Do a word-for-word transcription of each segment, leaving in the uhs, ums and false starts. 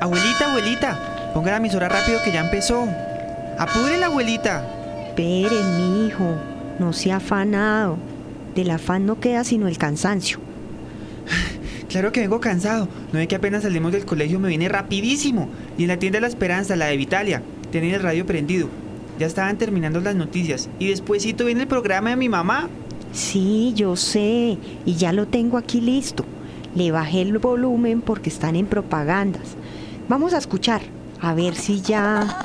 Abuelita, abuelita, ponga la emisora rápido que ya empezó. Apure la abuelita. Espere, mi hijo, no sea afanado. Del afán no queda sino el cansancio. Claro que vengo cansado. No es que apenas salimos del colegio me vine rapidísimo. Y en la tienda de La Esperanza, la de Vitalia, tenía el radio prendido. Ya estaban terminando las noticias. Y despuesito viene el programa de mi mamá. Sí, yo sé. Y ya lo tengo aquí listo. Le bajé el volumen porque están en propagandas. Vamos a escuchar. A ver si ya...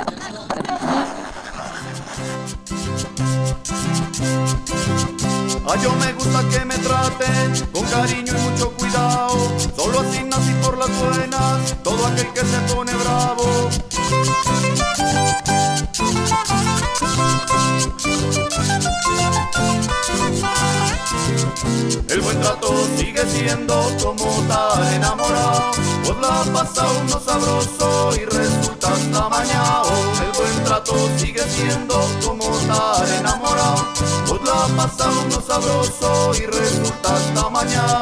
Ah, yo me gusta que me traten con cariño y mucho cuidado. Solo así nací por las buenas, todo aquel que se pone bravo. El buen trato sigue siendo como estar enamorado. Vos la pasa uno sabroso y resulta hasta mañao. El buen trato sigue siendo como estar enamorado. Vos la pasa uno sabroso y resulta hasta mañao.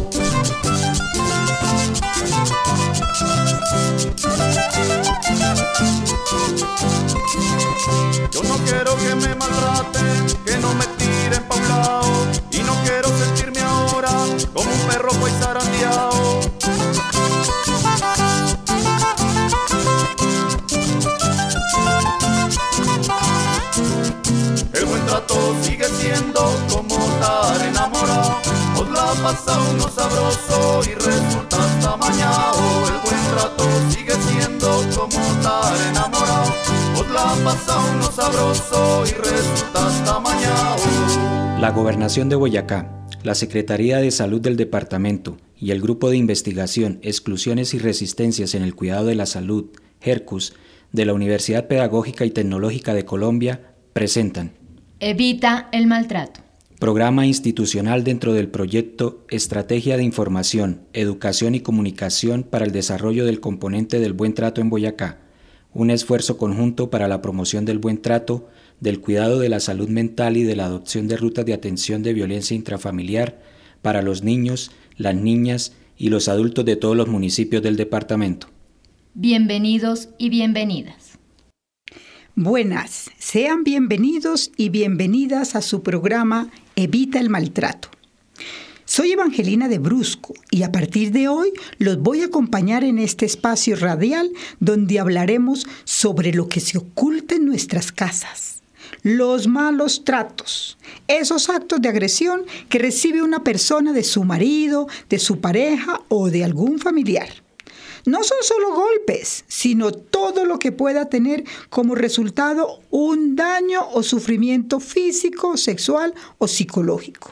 Yo no quiero que me maltraten, que no me tiren pa' un lado. Y no quiero sentirme ahora como un perro pues zarandeado. El buen trato sigue siendo como estar enamorado. Vos la pasa uno sabroso y resulta hasta mañao. El buen trato sigue siendo como estar enamorado. Vos la pasa uno sabroso y resulta hasta mañao. La Gobernación de Boyacá, la Secretaría de Salud del Departamento y el Grupo de Investigación, Exclusiones y Resistencias en el Cuidado de la Salud, HERCUS, de la Universidad Pedagógica y Tecnológica de Colombia, presentan Evita el maltrato. Programa institucional dentro del proyecto Estrategia de Información, Educación y Comunicación para el Desarrollo del Componente del Buen Trato en Boyacá, un esfuerzo conjunto para la promoción del buen trato, del cuidado de la salud mental y de la adopción de rutas de atención de violencia intrafamiliar para los niños, las niñas y los adultos de todos los municipios del departamento. Bienvenidos y bienvenidas. Buenas, sean bienvenidos y bienvenidas a su programa Evita el Maltrato. Soy Evangelina de Brusco y a partir de hoy los voy a acompañar en este espacio radial donde hablaremos sobre lo que se oculta en nuestras casas, los malos tratos, esos actos de agresión que recibe una persona de su marido, de su pareja o de algún familiar. No son solo golpes, sino todo lo que pueda tener como resultado un daño o sufrimiento físico, sexual o psicológico.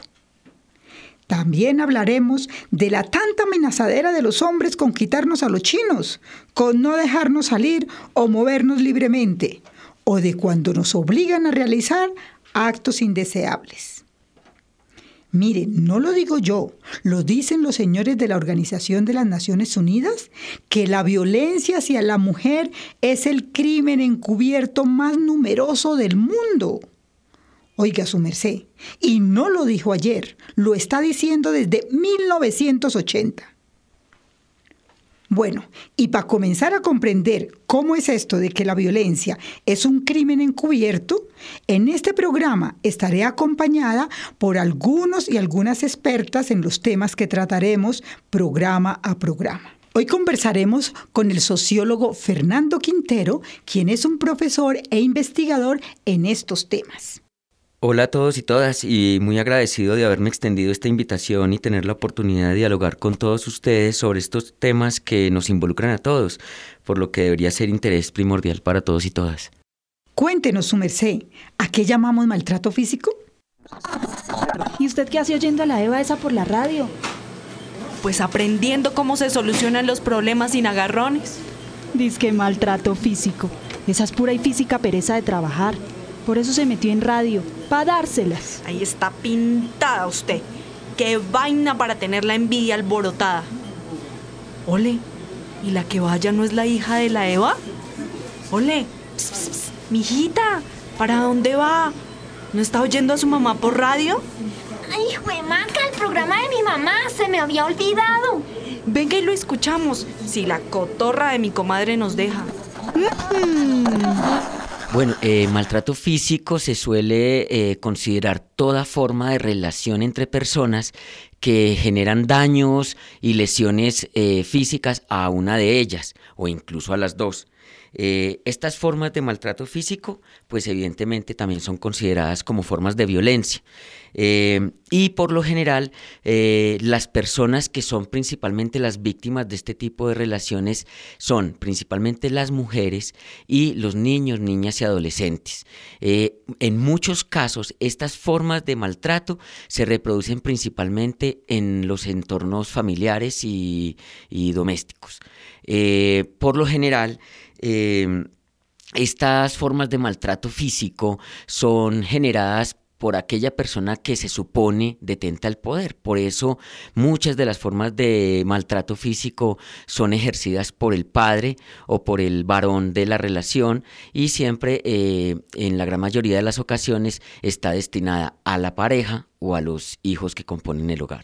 También hablaremos de la tanta amenazadera de los hombres con quitarnos a los chinos, con no dejarnos salir o movernos libremente, o de cuando nos obligan a realizar actos indeseables. Miren, no lo digo yo, lo dicen los señores de la Organización de las Naciones Unidas, que la violencia hacia la mujer es el crimen encubierto más numeroso del mundo. Oiga su merced, y no lo dijo ayer, lo está diciendo desde mil novecientos ochenta. Bueno, y para comenzar a comprender cómo es esto de que la violencia es un crimen encubierto, en este programa estaré acompañada por algunos y algunas expertas en los temas que trataremos programa a programa. Hoy conversaremos con el sociólogo Fernando Quintero, quien es un profesor e investigador en estos temas. Hola a todos y todas, y muy agradecido de haberme extendido esta invitación y tener la oportunidad de dialogar con todos ustedes sobre estos temas que nos involucran a todos, por lo que debería ser interés primordial para todos y todas. Cuéntenos, su merced, ¿a qué llamamos maltrato físico? ¿Y usted qué hace oyendo a la Eva esa por la radio? Pues aprendiendo cómo se solucionan los problemas sin agarrones. Dizque maltrato físico. Esa es pura y física pereza de trabajar. Por eso se metió en radio, para dárselas. Ahí está pintada usted. Qué vaina para tener la envidia alborotada. Ole, ¿y la que vaya no es la hija de la Eva? Ole, pss, pss, pss, mijita, ¿para dónde va? ¿No está oyendo a su mamá por radio? Ay, juemaca, el programa de mi mamá, se me había olvidado. Venga y lo escuchamos, si la cotorra de mi comadre nos deja. Bueno, eh, maltrato físico se suele eh, considerar toda forma de relación entre personas que generan daños y lesiones eh, físicas a una de ellas o incluso a las dos. Eh, estas formas de maltrato físico, pues evidentemente también son consideradas como formas de violencia. Eh, y por lo general, eh, las personas que son principalmente las víctimas de este tipo de relaciones son principalmente las mujeres y los niños, niñas y adolescentes. Eh, en muchos casos, estas formas de maltrato se reproducen principalmente en los entornos familiares y, y domésticos. Eh, por lo general, Eh, estas formas de maltrato físico son generadas por aquella persona que se supone detenta el poder. Por eso muchas de las formas de maltrato físico son ejercidas por el padre o por el varón de la relación y siempre, eh, en la gran mayoría de las ocasiones, está destinada a la pareja o a los hijos que componen el hogar.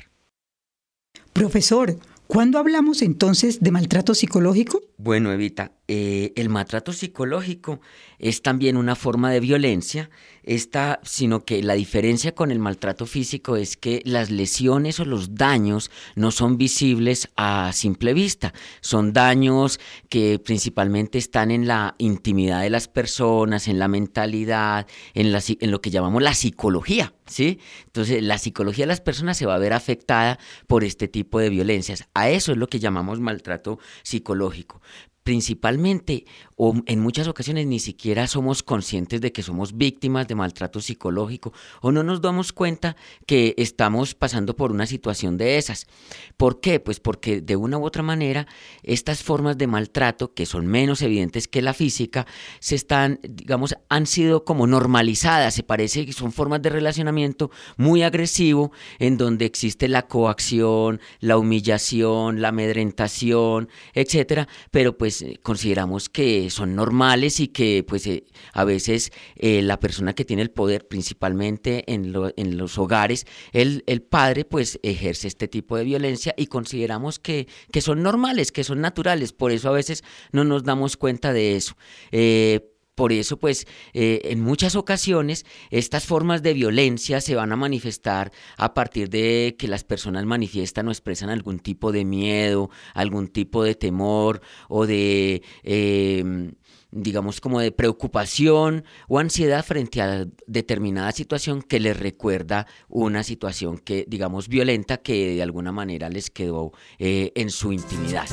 Profesor, ¿cuándo hablamos entonces de maltrato psicológico? Bueno, Evita, eh, el maltrato psicológico es también una forma de violencia, esta, sino que la diferencia con el maltrato físico es que las lesiones o los daños no son visibles a simple vista, son daños que principalmente están en la intimidad de las personas, en la mentalidad, en, la, en lo que llamamos la psicología, ¿sí? Entonces, la psicología de las personas se va a ver afectada por este tipo de violencias. A eso es lo que llamamos maltrato psicológico. Principalmente, o en muchas ocasiones ni siquiera somos conscientes de que somos víctimas de maltrato psicológico o no nos damos cuenta que estamos pasando por una situación de esas. ¿Por qué? Pues porque de una u otra manera estas formas de maltrato, que son menos evidentes que la física, se están, digamos, han sido como normalizadas. Se parece que son formas de relacionamiento muy agresivo en donde existe la coacción, la humillación, la amedrentación, etcétera, pero pues consideramos que son normales y que pues eh, a veces eh, la persona que tiene el poder, principalmente en, lo, en los hogares, el, el padre pues ejerce este tipo de violencia y consideramos que, que son normales, que son naturales, por eso a veces no nos damos cuenta de eso. Eh, Por eso, pues, eh, en muchas ocasiones estas formas de violencia se van a manifestar a partir de que las personas manifiestan o expresan algún tipo de miedo, algún tipo de temor o de, eh, digamos, como de preocupación o ansiedad frente a determinada situación que les recuerda una situación que, digamos, violenta que de alguna manera les quedó eh, en su intimidad.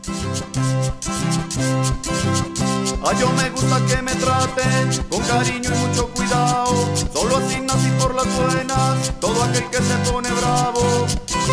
Ah, yo me gusta que me traten con cariño y mucho cuidado. Solo así nací por las buenas, todo aquel que se pone bravo.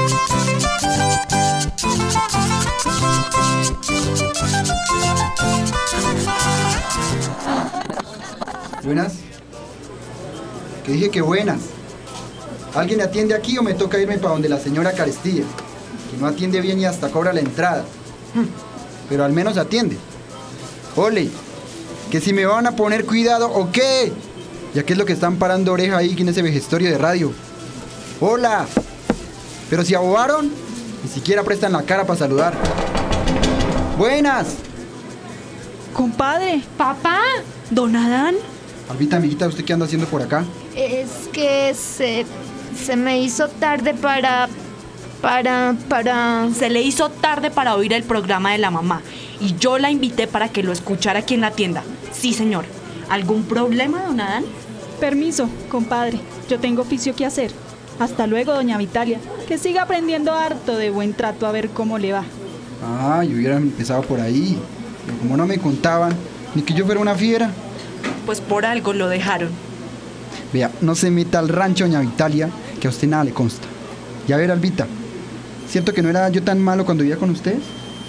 Buenas. Que dije que buenas. ¿Alguien atiende aquí o me toca irme para donde la señora Carestía? Que no atiende bien y hasta cobra la entrada. Pero al menos atiende. Ole, que si me van a poner cuidado o qué. Ya que es lo que están parando oreja ahí en ese vejestorio de radio. Hola. Pero si abobaron, ni siquiera prestan la cara para saludar. Buenas. Compadre. Papá. Don Adán. Albita, amiguita, ¿usted qué anda haciendo por acá? Es que se, se me hizo tarde para... Para... para... Se le hizo tarde para oír el programa de la mamá. Y yo la invité para que lo escuchara aquí en la tienda. Sí, señor. ¿Algún problema, don Adán? Permiso, compadre. Yo tengo oficio que hacer. Hasta luego, doña Vitalia. Que siga aprendiendo harto de buen trato a ver cómo le va. Ah, yo hubiera empezado por ahí. Pero como no me contaban, ni que yo fuera una fiera. Pues por algo lo dejaron. Vea, no se meta al rancho, doña Vitalia, que a usted nada le consta. Ya ver, Albita, ¿cierto que no era yo tan malo cuando vivía con ustedes?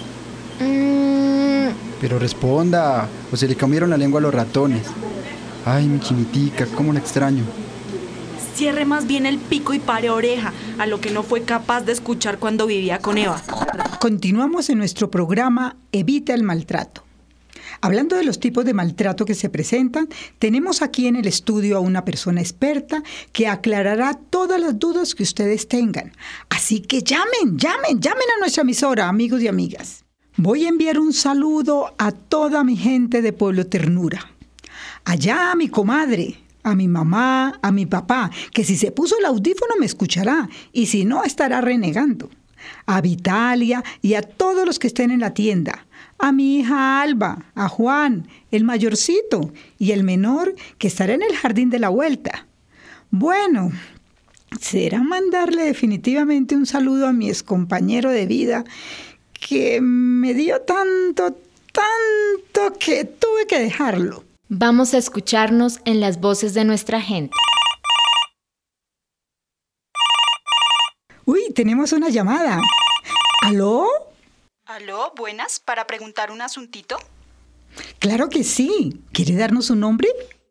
Mm. Pero responda, o se le comieron la lengua a los ratones. Ay, mi chinitica, cómo la extraño. Cierre más bien el pico y pare oreja a lo que no fue capaz de escuchar cuando vivía con Eva. Continuamos en nuestro programa Evita el Maltrato. Hablando de los tipos de maltrato que se presentan, tenemos aquí en el estudio a una persona experta que aclarará todas las dudas que ustedes tengan. Así que llamen, llamen, llamen a nuestra emisora, amigos y amigas. Voy a enviar un saludo a toda mi gente de Pueblo Ternura. Allá a mi comadre, a mi mamá, a mi papá, que si se puso el audífono me escuchará y si no estará renegando. A Vitalia y a todos los que estén en la tienda. A mi hija Alba, a Juan, el mayorcito, y el menor que estará en el jardín de la vuelta. Bueno, será mandarle definitivamente un saludo a mi excompañero de vida que me dio tanto, tanto que tuve que dejarlo. Vamos a escucharnos en las voces de nuestra gente. Uy, tenemos una llamada. ¿Aló? ¿Aló? Buenas, ¿para preguntar un asuntito? Claro que sí. ¿Quiere darnos su nombre?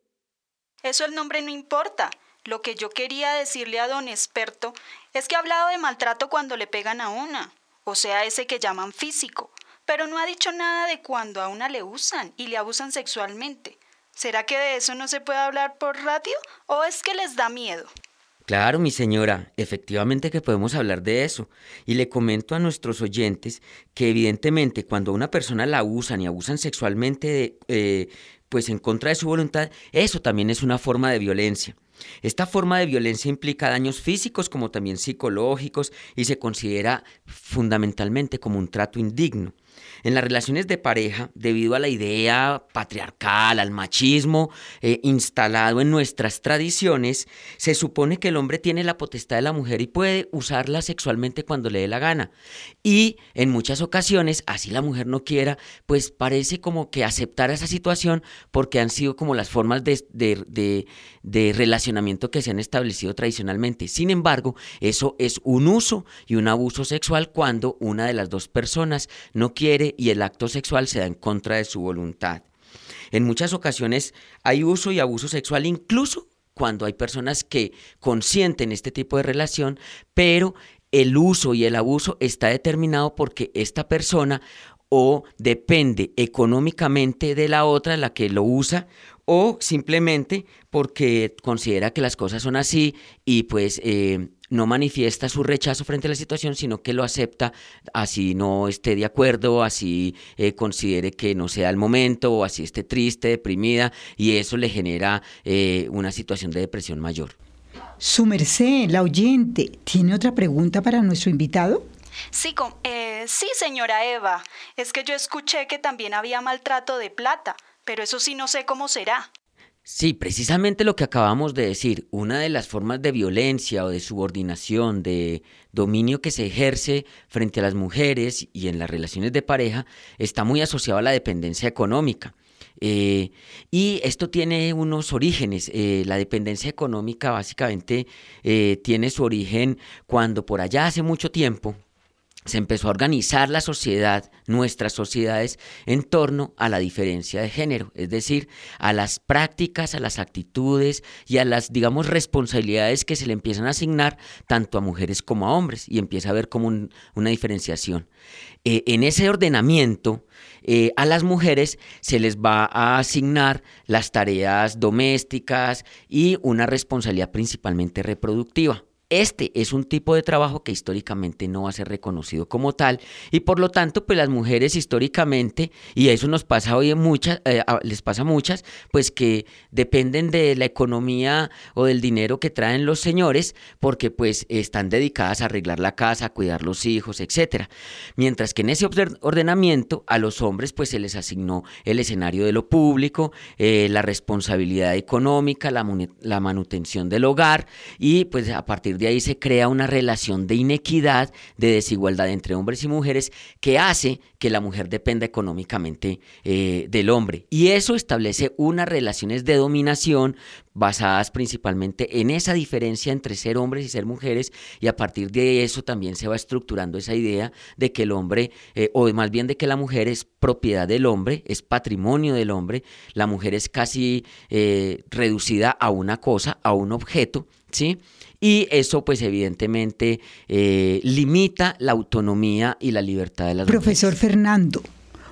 Eso el nombre no importa. Lo que yo quería decirle a don experto es que ha hablado de maltrato cuando le pegan a una, o sea, ese que llaman físico, pero no ha dicho nada de cuando a una le usan y le abusan sexualmente. ¿Será que de eso no se puede hablar por radio o es que les da miedo? Claro, mi señora, efectivamente que podemos hablar de eso. Y le comento a nuestros oyentes que evidentemente cuando a una persona la abusan y abusan sexualmente, eh, pues en contra de su voluntad, eso también es una forma de violencia. Esta forma de violencia implica daños físicos como también psicológicos y se considera fundamentalmente como un trato indigno. En las relaciones de pareja, debido a la idea patriarcal, al machismo eh, instalado en nuestras tradiciones, se supone que el hombre tiene la potestad de la mujer y puede usarla sexualmente cuando le dé la gana. Y en muchas ocasiones, así la mujer no quiera, pues parece como que aceptar esa situación porque han sido como las formas de, de, de, de relacionamiento que se han establecido tradicionalmente. Sin embargo, eso es un uso y un abuso sexual cuando una de las dos personas no quiere y el acto sexual se da en contra de su voluntad. En muchas ocasiones hay uso y abuso sexual, incluso cuando hay personas que consienten este tipo de relación, pero el uso y el abuso está determinado porque esta persona o depende económicamente de la otra, la que lo usa, o simplemente porque considera que las cosas son así y pues eh, no manifiesta su rechazo frente a la situación, sino que lo acepta así no esté de acuerdo, así eh, considere que no sea el momento o así esté triste, deprimida, y eso le genera eh, una situación de depresión mayor. Su merced, la oyente, ¿tiene otra pregunta para nuestro invitado? Sí, com- eh, sí, señora Eva, es que yo escuché que también había maltrato de plata, pero eso sí no sé cómo será. Sí, precisamente lo que acabamos de decir, una de las formas de violencia o de subordinación, de dominio que se ejerce frente a las mujeres y en las relaciones de pareja está muy asociado a la dependencia económica. Eh, y esto tiene unos orígenes. Eh, la dependencia económica básicamente eh, tiene su origen cuando por allá hace mucho tiempo se empezó a organizar la sociedad, nuestras sociedades, en torno a la diferencia de género, es decir, a las prácticas, a las actitudes y a las, digamos, responsabilidades que se le empiezan a asignar tanto a mujeres como a hombres, y empieza a haber como un, una diferenciación. Eh, en ese ordenamiento, eh, a las mujeres se les va a asignar las tareas domésticas y una responsabilidad principalmente reproductiva. Este es un tipo de trabajo que históricamente no va a ser reconocido como tal y por lo tanto pues las mujeres históricamente, y eso nos pasa hoy en muchas, eh, les pasa a muchas, pues que dependen de la economía o del dinero que traen los señores porque pues están dedicadas a arreglar la casa, a cuidar los hijos, etcétera. Mientras que en ese ordenamiento a los hombres pues se les asignó el escenario de lo público, eh, la responsabilidad económica, la, la manutención del hogar y pues a partir de ahí se crea una relación de inequidad, de desigualdad entre hombres y mujeres que hace que la mujer dependa económicamente eh, del hombre. Y eso establece unas relaciones de dominación basadas principalmente en esa diferencia entre ser hombres y ser mujeres, y a partir de eso también se va estructurando esa idea de que el hombre, eh, o más bien de que la mujer es propiedad del hombre, es patrimonio del hombre, la mujer es casi eh, reducida a una cosa, a un objeto, ¿sí? Y eso pues evidentemente eh, limita la autonomía y la libertad de las Profesor mujeres. Fernando,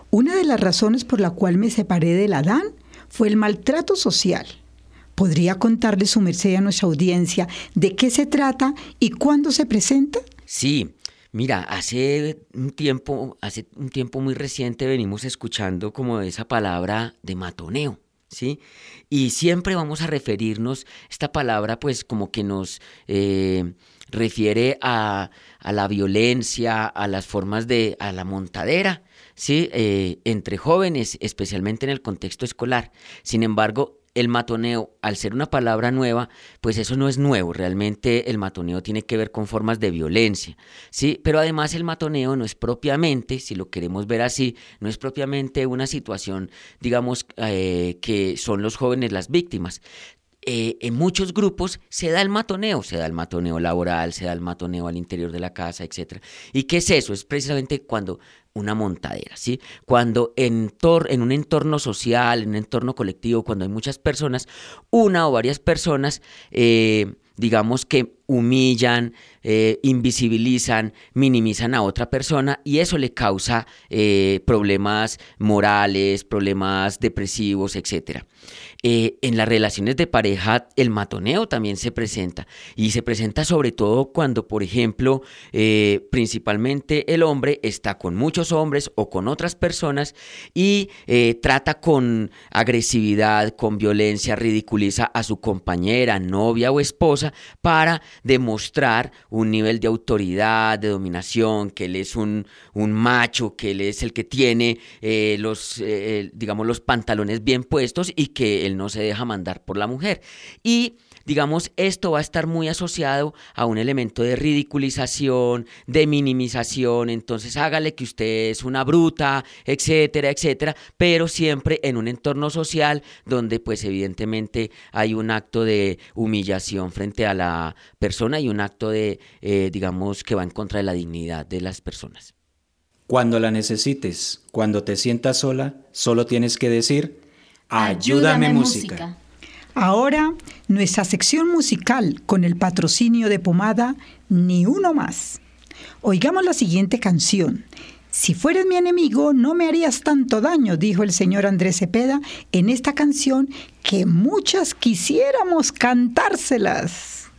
Una de las razones por la cual me separé del Adán fue el maltrato social. ¿Podría contarle su merced a nuestra audiencia de qué se trata y cuándo se presenta? Sí, mira, hace un tiempo, hace un tiempo muy reciente venimos escuchando como esa palabra de matoneo, ¿sí? Y siempre vamos a referirnos, esta palabra pues como que nos eh, refiere a, a la violencia, a las formas de, a la montadera, ¿sí? Eh, entre jóvenes, especialmente en el contexto escolar. Sin embargo, el matoneo, al ser una palabra nueva, pues eso no es nuevo. Realmente el matoneo tiene que ver con formas de violencia, ¿sí? Pero además el matoneo no es propiamente, si lo queremos ver así, no es propiamente una situación, digamos, eh, que son los jóvenes las víctimas. Eh, en muchos grupos se da el matoneo, se da el matoneo laboral, se da el matoneo al interior de la casa, etcétera. ¿Y qué es eso? Es precisamente cuando una montadera, ¿sí? Cuando en, tor- en un entorno social, en un entorno colectivo, cuando hay muchas personas, una o varias personas, eh, digamos que humillan, eh, invisibilizan, minimizan a otra persona y eso le causa eh, problemas morales, problemas depresivos, etcétera. Eh, en las relaciones de pareja el matoneo también se presenta y se presenta sobre todo cuando, por ejemplo, eh, principalmente el hombre está con muchos hombres o con otras personas y eh, trata con agresividad, con violencia, ridiculiza a su compañera, novia o esposa para demostrar un nivel de autoridad, de dominación, que él es un, un macho, que él es el que tiene eh, los, eh, digamos, los pantalones bien puestos y que él no se deja mandar por la mujer. Y digamos, esto va a estar muy asociado a un elemento de ridiculización, de minimización, entonces hágale que usted es una bruta, etcétera, etcétera, pero siempre en un entorno social donde pues evidentemente hay un acto de humillación frente a la persona y un acto de, eh, digamos, que va en contra de la dignidad de las personas. Cuando la necesites, cuando te sientas sola, solo tienes que decir, ayúdame, ayúdame música. música. Ahora, nuestra sección musical con el patrocinio de Pomada Ni Uno Más. Oigamos la siguiente canción. Si fueras mi enemigo, no me harías tanto daño, dijo el señor Andrés Cepeda en esta canción que muchas quisiéramos cantárselas.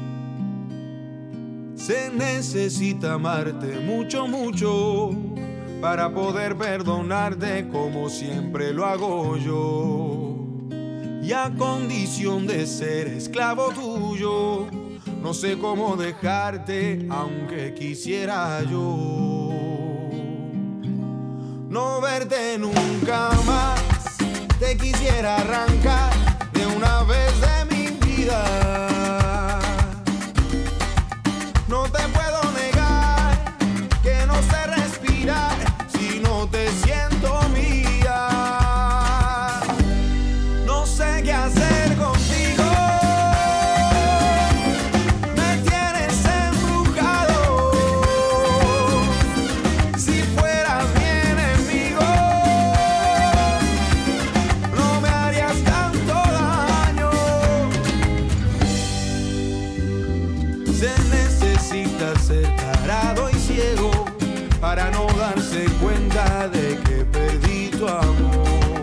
Se necesita amarte mucho, mucho para poder perdonarte como siempre lo hago yo. Y a condición de ser esclavo tuyo, no sé cómo dejarte aunque quisiera yo. No verte nunca más, te quisiera arrancar de una vez de mi vida. No te puedo negar que no sé respirar si no te siento mía. No sé qué hacer contigo, me tienes embrujado. Si fueras mi enemigo, no me harías tanto daño. Se necesita ser tarado y ciego para no darse cuenta de que perdí tu amor.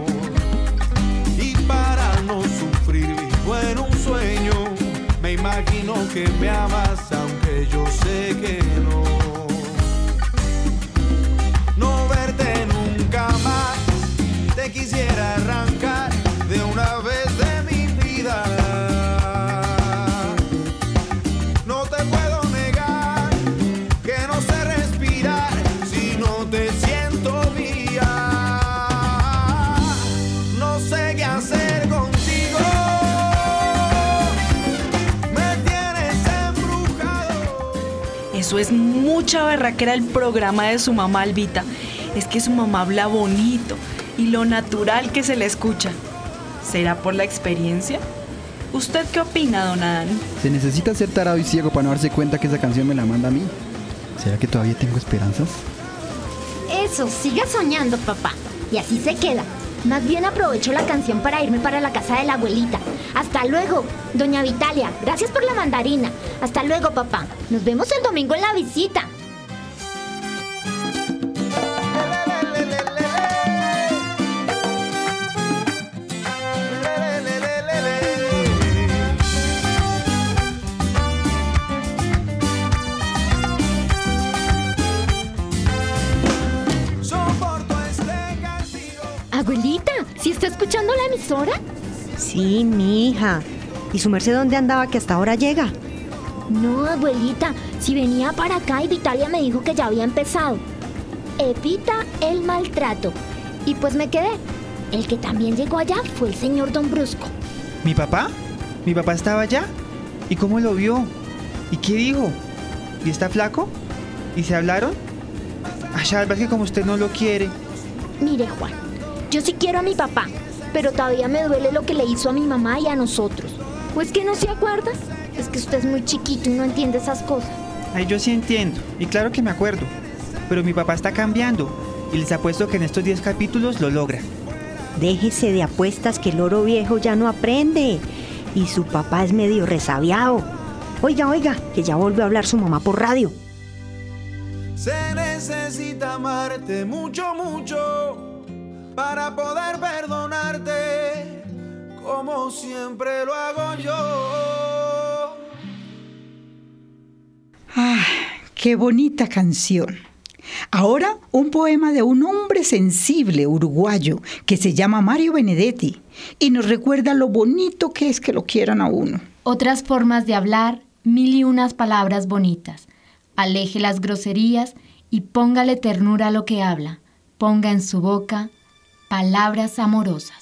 En un sueño me imagino que me amas aunque yo sé que no. No verte nunca más, te quisiera arrancar de una vez de mi vida. No te puedo negar que no sé respirar si no te siento mía. No sé qué hacer contigo. Eso es mucha berraquera el programa de su mamá, Albita. Es que su mamá habla bonito y lo natural que se le escucha. ¿Será por la experiencia? ¿Usted qué opina, don Adán? Se necesita ser tarado y ciego para no darse cuenta que esa canción me la manda a mí. ¿Será que todavía tengo esperanzas? Eso, siga soñando, papá. Y así se queda. Más bien aprovecho la canción para irme para la casa de la abuelita. Hasta luego, doña Vitalia. Gracias por la mandarina. Hasta luego, papá. Nos vemos el domingo en la visita. Abuelita, ¿sí está escuchando la emisora? Sí, mi hija. ¿Y su merced dónde andaba que hasta ahora llega? No, abuelita, si venía para acá y Vitalia me dijo que ya había empezado. Evita el maltrato. Y pues me quedé. El que también llegó allá fue el señor Don Brusco. ¿Mi papá? ¿Mi papá estaba allá? ¿Y cómo lo vio? ¿Y qué dijo? ¿Y está flaco? ¿Y se hablaron? Ay, Alba, es que como usted no lo quiere. Mire, Juan, yo sí quiero a mi papá, pero todavía me duele lo que le hizo a mi mamá y a nosotros. ¿O es que no se acuerda? Es que usted es muy chiquito y no entiende esas cosas. Ay, yo sí entiendo, y claro que me acuerdo. Pero mi papá está cambiando, y les apuesto que en estos diez capítulos lo logra. Déjese de apuestas que el loro viejo ya no aprende. Y su papá es medio resabiado. Oiga, oiga, que ya volvió a hablar su mamá por radio. Se necesita amarte mucho, mucho para poder perdonarte, como siempre lo hago yo. ¡Ah, qué bonita canción! Ahora un poema de un hombre sensible uruguayo que se llama Mario Benedetti y nos recuerda lo bonito que es que lo quieran a uno. Otras formas de hablar, mil y unas palabras bonitas. Aleje las groserías y póngale ternura a lo que habla. Ponga en su boca palabras amorosas.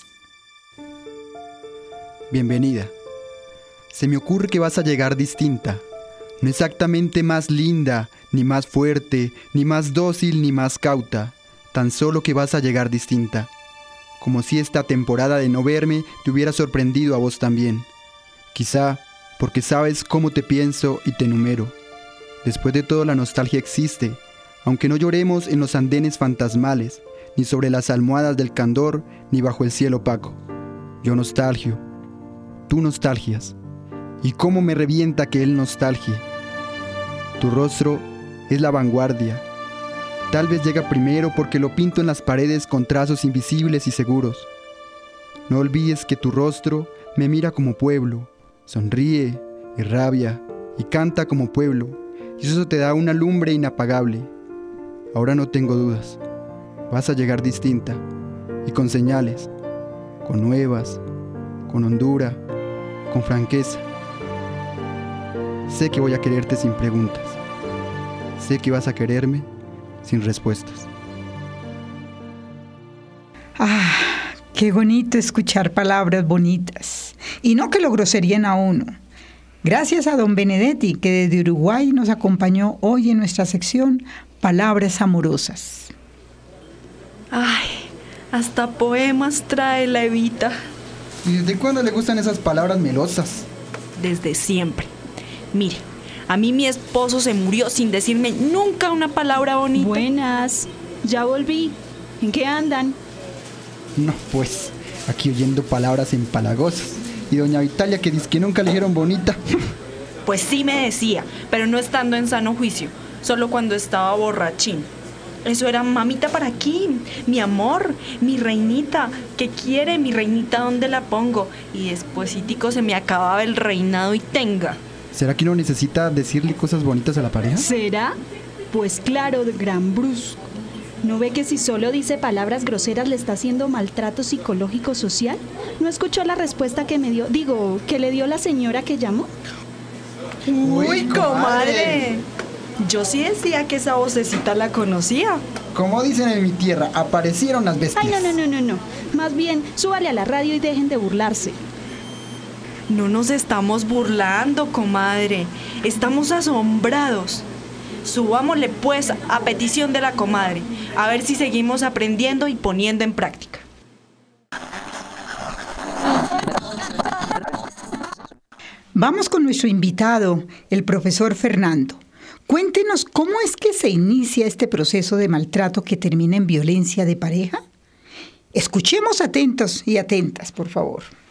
Bienvenida. Se me ocurre que vas a llegar distinta. No exactamente más linda, ni más fuerte, ni más dócil, ni más cauta. Tan solo que vas a llegar distinta. Como si esta temporada de no verme te hubiera sorprendido a vos también. Quizá porque sabes cómo te pienso y te enumero. Después de todo la nostalgia existe, aunque no lloremos en los andenes fantasmales, ni sobre las almohadas del candor, ni bajo el cielo opaco. Yo nostalgio, tú nostalgias, y cómo me revienta que él nostalgie. Tu rostro es la vanguardia. Tal vez llega primero porque lo pinto en las paredes con trazos invisibles y seguros. No olvides que tu rostro me mira como pueblo, sonríe, irrabia y canta como pueblo, y eso te da una lumbre inapagable. Ahora no tengo dudas. Vas a llegar distinta, y con señales, con nuevas, con hondura, con franqueza. Sé que voy a quererte sin preguntas. Sé que vas a quererme sin respuestas. ¡Ah! Qué bonito escuchar palabras bonitas. Y no que lo groseríen a uno. Gracias a don Benedetti, que desde Uruguay nos acompañó hoy en nuestra sección Palabras Amorosas. Ay, hasta poemas trae la Evita. ¿Y desde cuándo le gustan esas palabras melosas? Desde siempre. Mire, a mí mi esposo se murió sin decirme nunca una palabra bonita. Buenas, ya volví. ¿En qué andan? No, pues, aquí oyendo palabras empalagosas. Y doña Vitalia que dice que nunca le dijeron bonita. Pues sí me decía, pero no estando en sano juicio, solo cuando estaba borrachín. Eso era mamita para aquí, mi amor, mi reinita, ¿qué quiere mi reinita? ¿Dónde la pongo? Y despuesitico se me acababa el reinado y tenga. ¿Será que uno necesita decirle cosas bonitas a la pareja? ¿Será? Pues claro, gran brusco. ¿No ve que si solo dice palabras groseras le está haciendo maltrato psicológico social? ¿No escuchó la respuesta que me dio, digo, que le dio la señora que llamó? ¡Uy, comadre! Yo sí decía que esa vocecita la conocía. Como dicen en mi tierra, aparecieron las bestias. Ay, no, no, no, no, no. Más bien, súbale a la radio y dejen de burlarse. No nos estamos burlando, comadre. Estamos asombrados. Subámosle pues a petición de la comadre, a ver si seguimos aprendiendo y poniendo en práctica. Vamos con nuestro invitado, el profesor Fernando. Cuéntenos cómo es que se inicia este proceso de maltrato que termina en violencia de pareja. Escuchemos atentos y atentas, por favor.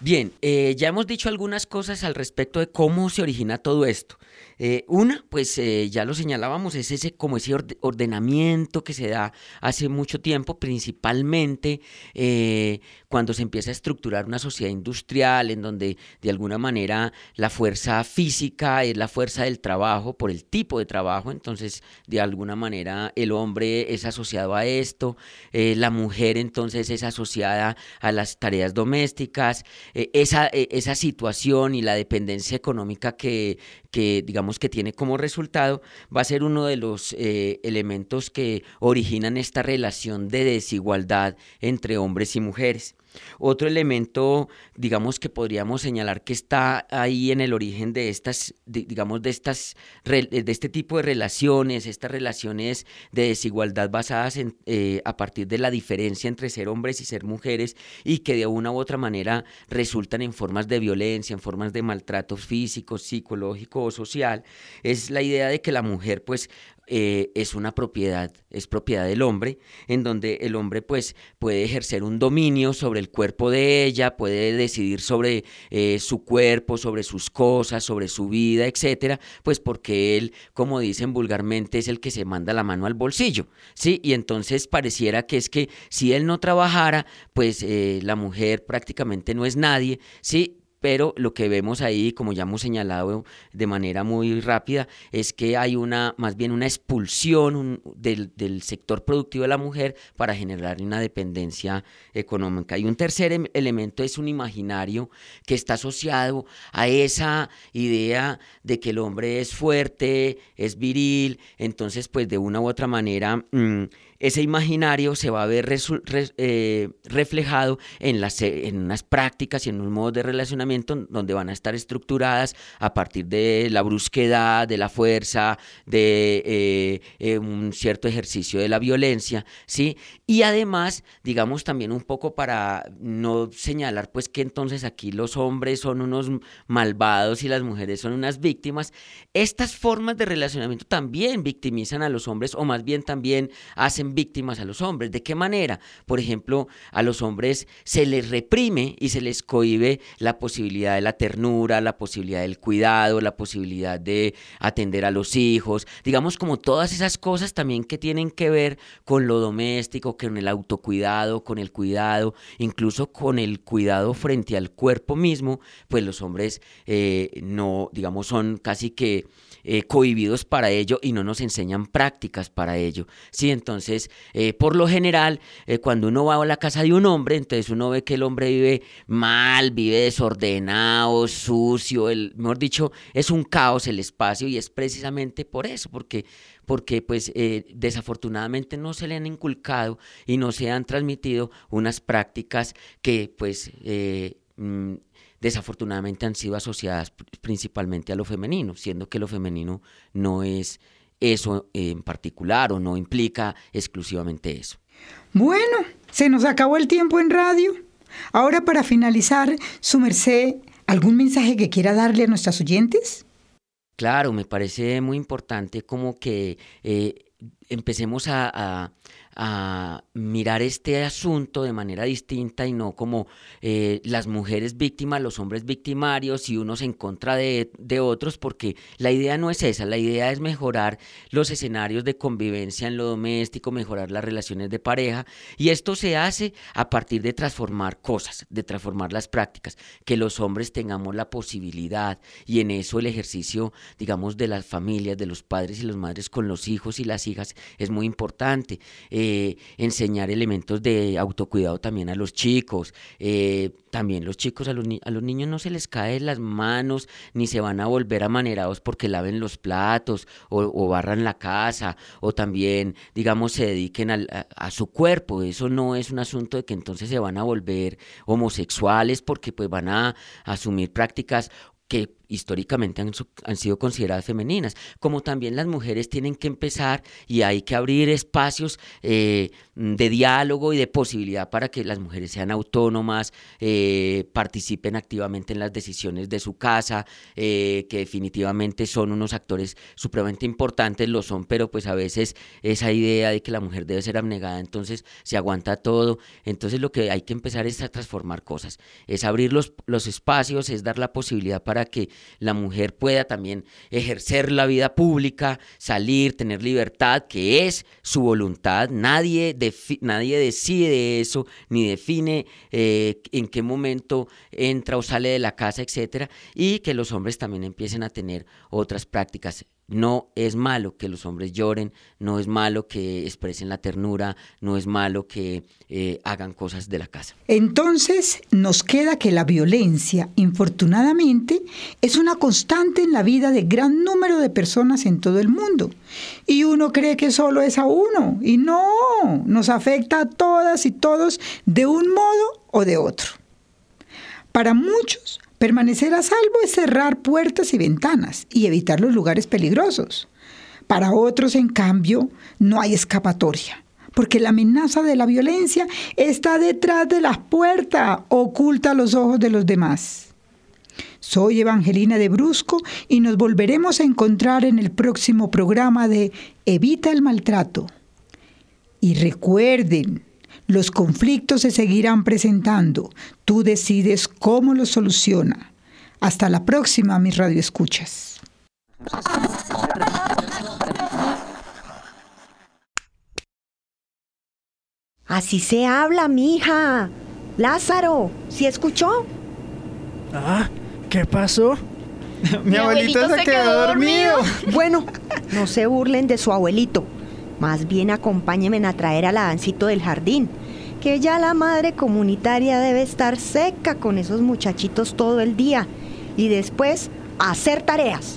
Bien, eh, ya hemos dicho algunas cosas al respecto de cómo se origina todo esto. Eh, una, pues eh, ya lo señalábamos, es ese como ese ordenamiento que se da hace mucho tiempo, principalmente eh, cuando se empieza a estructurar una sociedad industrial en donde de alguna manera la fuerza física es la fuerza del trabajo por el tipo de trabajo, entonces de alguna manera el hombre es asociado a esto, eh, la mujer entonces es asociada a las tareas domésticas, eh, esa, eh, esa situación y la dependencia económica que, que digamos que tiene como resultado, va a ser uno de los eh, elementos que originan esta relación de desigualdad entre hombres y mujeres. Otro elemento, digamos, que podríamos señalar que está ahí en el origen de estas, de, digamos, de estas, de este tipo de relaciones, estas relaciones de desigualdad basadas en, eh, a partir de la diferencia entre ser hombres y ser mujeres y que de una u otra manera resultan en formas de violencia, en formas de maltrato físico, psicológico o social, es la idea de que la mujer, pues, Eh, es una propiedad, es propiedad del hombre, en donde el hombre pues puede ejercer un dominio sobre el cuerpo de ella, puede decidir sobre eh, su cuerpo, sobre sus cosas, sobre su vida, etcétera, pues porque él, como dicen vulgarmente, es el que se manda la mano al bolsillo, ¿sí? Y entonces pareciera que es que si él no trabajara, pues eh, la mujer prácticamente no es nadie, ¿sí? Pero lo que vemos ahí, como ya hemos señalado de manera muy rápida, es que hay una, más bien una expulsión un, del, del sector productivo de la mujer para generar una dependencia económica. Y un tercer em, elemento es un imaginario que está asociado a esa idea de que el hombre es fuerte, es viril, entonces pues de una u otra manera mmm, ese imaginario se va a ver resu, re, eh, reflejado en, las, en unas prácticas y en un modo de relacionamiento donde van a estar estructuradas a partir de la brusquedad, de la fuerza, de eh, eh, un cierto ejercicio de la violencia, ¿sí? Y además, digamos también un poco para no señalar pues que entonces aquí los hombres son unos malvados y las mujeres son unas víctimas, estas formas de relacionamiento también victimizan a los hombres o más bien también hacen víctimas a los hombres. ¿De qué manera? Por ejemplo, a los hombres se les reprime y se les cohíbe la posibilidad de la ternura, la posibilidad del cuidado, la posibilidad de atender a los hijos, digamos como todas esas cosas también que tienen que ver con lo doméstico, con el autocuidado, con el cuidado, incluso con el cuidado frente al cuerpo mismo, pues los hombres eh, no, digamos, son casi que Eh, cohibidos para ello y no nos enseñan prácticas para ello, ¿sí? Entonces, eh, por lo general, eh, cuando uno va a la casa de un hombre, entonces uno ve que el hombre vive mal, vive desordenado, sucio, el, mejor dicho, es un caos el espacio y es precisamente por eso, porque porque pues eh, desafortunadamente no se le han inculcado y no se han transmitido unas prácticas que pues eh, mm, desafortunadamente han sido asociadas principalmente a lo femenino, siendo que lo femenino no es eso en particular o no implica exclusivamente eso. Bueno, se nos acabó el tiempo en radio. Ahora, para finalizar, su merced, ¿algún mensaje que quiera darle a nuestras oyentes? Claro, me parece muy importante como que eh, empecemos a, a a mirar este asunto de manera distinta y no como eh, las mujeres víctimas, los hombres victimarios y unos en contra de, de otros, porque la idea no es esa, la idea es mejorar los escenarios de convivencia en lo doméstico, mejorar las relaciones de pareja, y esto se hace a partir de transformar cosas, de transformar las prácticas, que los hombres tengamos la posibilidad, y en eso el ejercicio, digamos, de las familias, de los padres y las madres con los hijos y las hijas es muy importante. Eh, Eh, enseñar elementos de autocuidado también a los chicos, eh, también los chicos, a los, ni- a los niños no se les cae las manos, ni se van a volver amanerados porque laven los platos o, o barran la casa, o también, digamos, se dediquen al- a, a su cuerpo. Eso no es un asunto de que entonces se van a volver homosexuales porque pues van a asumir prácticas que históricamente han, han sido consideradas femeninas, como también las mujeres tienen que empezar y hay que abrir espacios eh, de diálogo y de posibilidad para que las mujeres sean autónomas, eh, participen activamente en las decisiones de su casa, eh, que definitivamente son unos actores supremamente importantes, lo son, pero pues a veces esa idea de que la mujer debe ser abnegada, entonces se aguanta todo. Entonces lo que hay que empezar es a transformar cosas, es abrir los, los espacios, es dar la posibilidad para que la mujer pueda también ejercer la vida pública, salir, tener libertad, que es su voluntad. Nadie, defi- nadie decide eso, ni define eh, en qué momento entra o sale de la casa, etcétera, y que los hombres también empiecen a tener otras prácticas. No es malo que los hombres lloren, no es malo que expresen la ternura, no es malo que eh, hagan cosas de la casa. Entonces nos queda que la violencia, infortunadamente, es una constante en la vida de gran número de personas en todo el mundo. Y uno cree que solo es a uno, y no, nos afecta a todas y todos de un modo o de otro. Para muchos, permanecer a salvo es cerrar puertas y ventanas y evitar los lugares peligrosos. Para otros, en cambio, no hay escapatoria, porque la amenaza de la violencia está detrás de las puertas, oculta a los ojos de los demás. Soy Evangelina de Brusco y nos volveremos a encontrar en el próximo programa de Evita el Maltrato. Y recuerden, los conflictos se seguirán presentando. Tú decides cómo los soluciona. Hasta la próxima, mis radioescuchas. Así se habla, mija. Lázaro, ¿sí escuchó? Ah, ¿qué pasó? Mi abuelito se quedó dormido. Bueno, no se burlen de su abuelito. Más bien acompáñenme a traer a la Dancito del jardín, que ya la madre comunitaria debe estar seca con esos muchachitos todo el día. Y después, hacer tareas.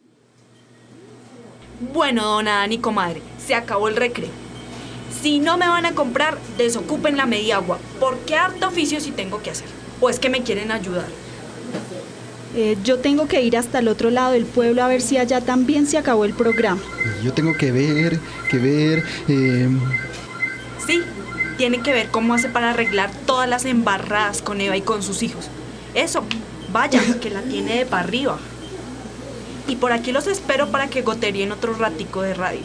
Bueno, dona Dani, comadre, se acabó el recreo. Si no me van a comprar, desocupen la mediagua, porque harto oficio sí tengo que hacer. ¿O es que me quieren ayudar? Eh, yo tengo que ir hasta el otro lado del pueblo a ver si allá también se acabó el programa. Yo tengo que ver, que ver... Eh... Sí, tiene que ver cómo hace para arreglar todas las embarradas con Eva y con sus hijos. Eso, vaya, que la tiene de para arriba. Y por aquí los espero para que goteríen otro ratico de radio.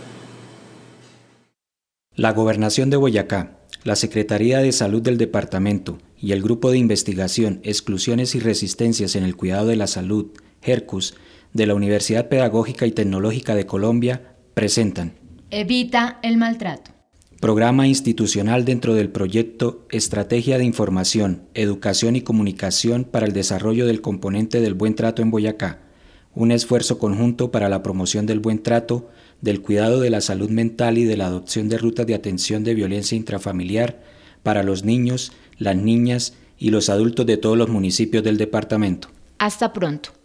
La Gobernación de Boyacá, la Secretaría de Salud del Departamento y el Grupo de Investigación, Exclusiones y Resistencias en el Cuidado de la Salud, HERCUS, de la Universidad Pedagógica y Tecnológica de Colombia, presentan Evita el maltrato. Programa institucional dentro del proyecto Estrategia de Información, Educación y Comunicación para el Desarrollo del Componente del Buen Trato en Boyacá, un esfuerzo conjunto para la promoción del buen trato, del cuidado de la salud mental y de la adopción de rutas de atención de violencia intrafamiliar para los niños, las niñas y los adultos de todos los municipios del departamento. Hasta pronto.